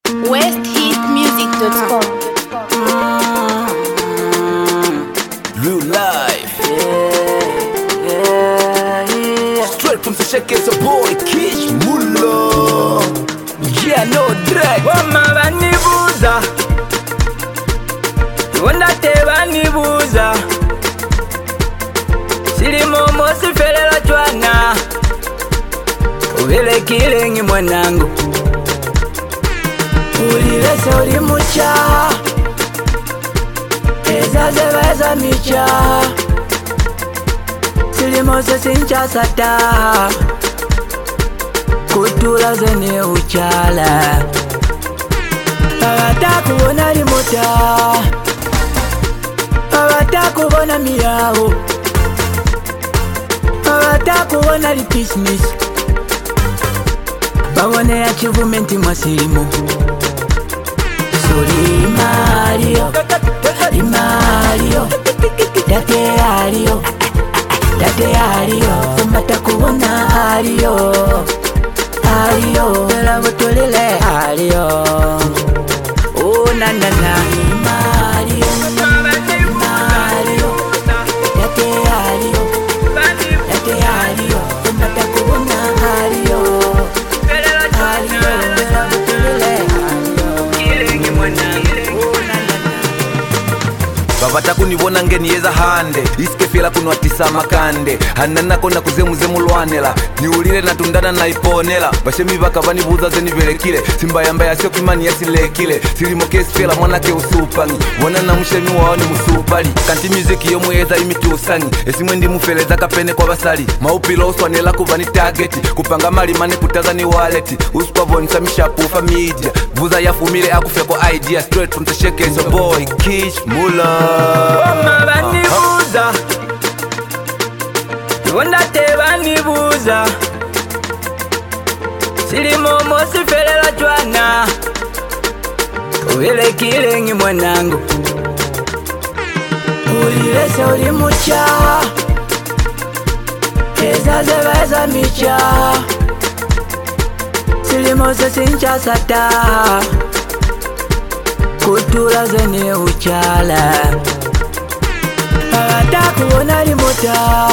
westhitmusic.com. Real life, straight from the shekels of boy Kish Mulo. Yeah, no drag. Wama vanibuza Wondate vanibuza Sili momo sifelela chwana Uvile kilengi mwanangu Ulilese ulimucha Ezaze veza micha Sili mose sincha sata Kutula zene uchala Abatakuona limuta Abatakuona miyaho Abatakuona lipismis Bawone achievementi mwasilimu Soli Mario Mario Date Ario Date Ario Batakuona Ario Ario Bela botolele Ario Oh na na na Mario Mario Date Ario Date Ario Batakuona Ario Ario Bela botolele Ario Kilengi mwanangu Oh na na na Bavata kunibona ngeniyeza hande isikefela kunwatisa makande hananako na kuzemuzemu lwanela niulile natundana naiponela bashemi baka banibuza zenivelekile simbayambaya sio kimani yasilekile silimokesifela mwanake usupangi wona na mushemi wao ni musupali kanti muziki yomweza imitusangi esimwe ndi mufeleza kapene kwa basali maupilo uswanela kuva ni targeti kupanga malimane kutaza ni waleti usupavonisa mishapufa media vuza yafumile akufeko idea straight from the shekels of boy Kish Mula. Wama vanibuza Wondate vanibuza Sili momo sifelela chwana Uvile kilengi mwanangu Ulilese ulimucha Ezaze veza micha Sili mose sincha sata Kutula zene uchala Abatakuona limuta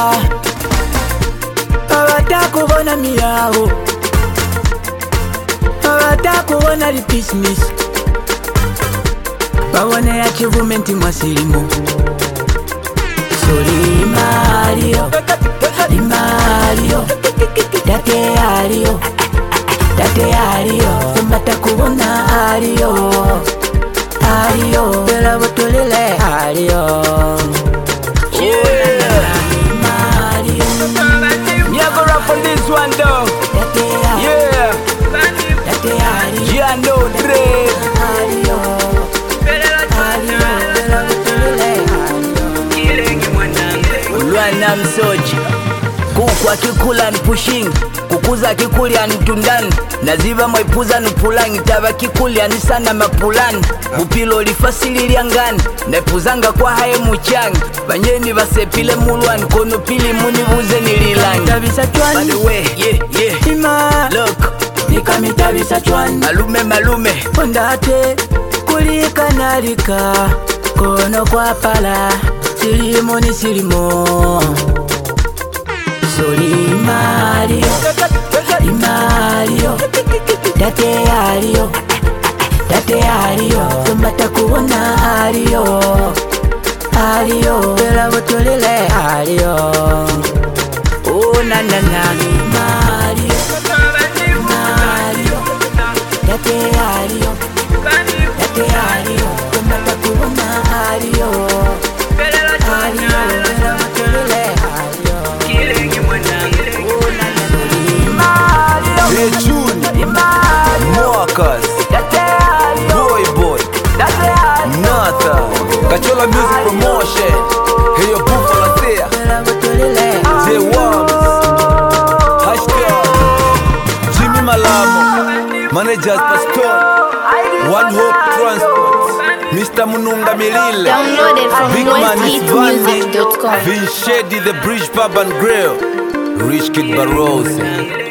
Abatakuona miyaho Abatakuona lipismis Bawone achievementi mwasilimu Soli Mario Mario Date Ario Date Ario Batakuona Ario Ario Bela botolele Ario Mario Me I go rap on this one though Yeah Date Ario Yeah no dread Ario Ario Bela botolele Ario Kilengi mwanangu Ulwana msochi Kukwa kikula ni pushing Kukuza kikulya ni tundani Naziba mwaipuza nupulangi Taba kikulya ni sana mapulani Mupilo lifasili liangani Naipuzanga kwa haye muchangi Banyeni basepile mulwani Kono pili munibuze nililangi Tabisa chwani By the way, yeah Ima Look Nikamitabisa chwani Malume Ondate Kulika nalika Kono kwa pala Silimo ni silimo Soli Mario Mario Date Ario Date Ario Batakuona Ario Ario Bela botolele Ario Oh na na na Mario Mario Date Ario Date Ario Batakuona Ario Ario Bela botolele Ario Kilengi mwanangu Oh na na na Hey June Marcus Boy Nata Kachola Music Promotion Hey yo Buffalo there J Worms Hashtag Jimmy Malamo Managers Pastor One Hope Transport Mr. Mununga Milila Downloaded from Big Man is Vandy westhitmusic.com. Vinshedi The Bridge Pub and Grill Rich Kid Barroso